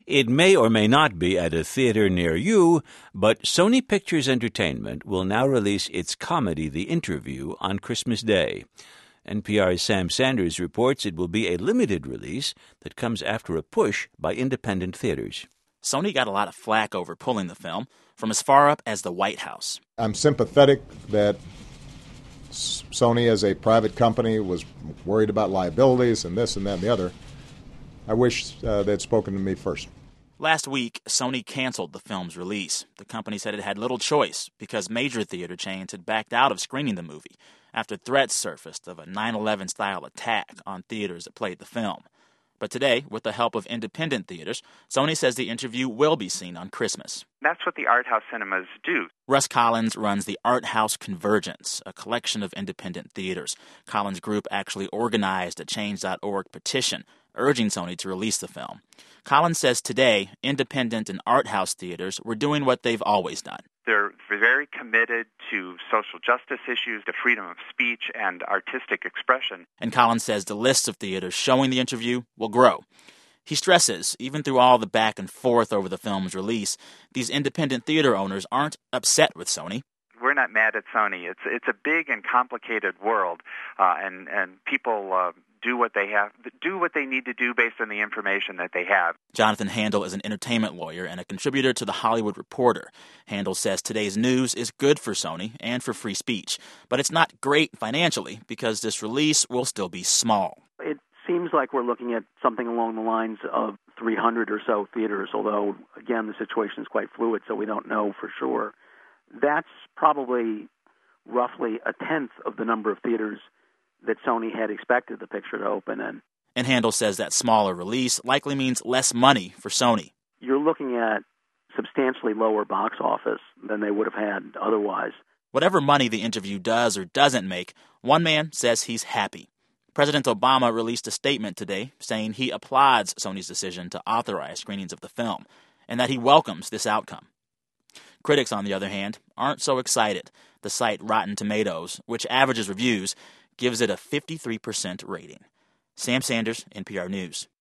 It may or may not be at a theater near you, but Sony Pictures Entertainment will now release its comedy The Interview on Christmas Day. NPR's Sam Sanders reports it will be a limited release that comes after a push by independent theaters. Sony got a lot of flack over pulling the film from as far up as the White House. I'm sympathetic that Sony, as a private company, was worried about liabilities and this and that and the other. I wish they'd spoken to me first. Last week, Sony canceled the film's release. The company said it had little choice because major theater chains had backed out of screening the movie after threats surfaced of a 9/11-style attack on theaters that played the film. But today, with the help of independent theaters, Sony says The Interview will be seen on Christmas. That's what the art house cinemas do. Russ Collins runs the Art House Convergence, a collection of independent theaters. Collins' group actually organized a Change.org petition urging Sony to release the film. Collins says today, independent and art house theaters were doing what they've always done. They're very committed to social justice issues, to freedom of speech, and artistic expression. And Collins says the list of theaters showing The Interview will grow. He stresses, even through all the back and forth over the film's release, these independent theater owners aren't upset with Sony. We're not mad at Sony. It's a big and complicated world, and people do what they need to do based on the information that they have. Jonathan Handel is an entertainment lawyer and a contributor to The Hollywood Reporter. Handel says today's news is good for Sony and for free speech, but it's not great financially because this release will still be small. It seems like we're looking at something along the lines of 300 or so theaters, although, again, the situation is quite fluid, so we don't know for sure. That's probably roughly a tenth of the number of theaters that Sony had expected the picture to open in. And Handel says that smaller release likely means less money for Sony. You're looking at substantially lower box office than they would have had otherwise. Whatever money The Interview does or doesn't make, one man says he's happy. President Obama released a statement today saying he applauds Sony's decision to authorize screenings of the film and that he welcomes this outcome. Critics, on the other hand, aren't so excited. The site Rotten Tomatoes, which averages reviews, gives it a 53% rating. Sam Sanders, NPR News.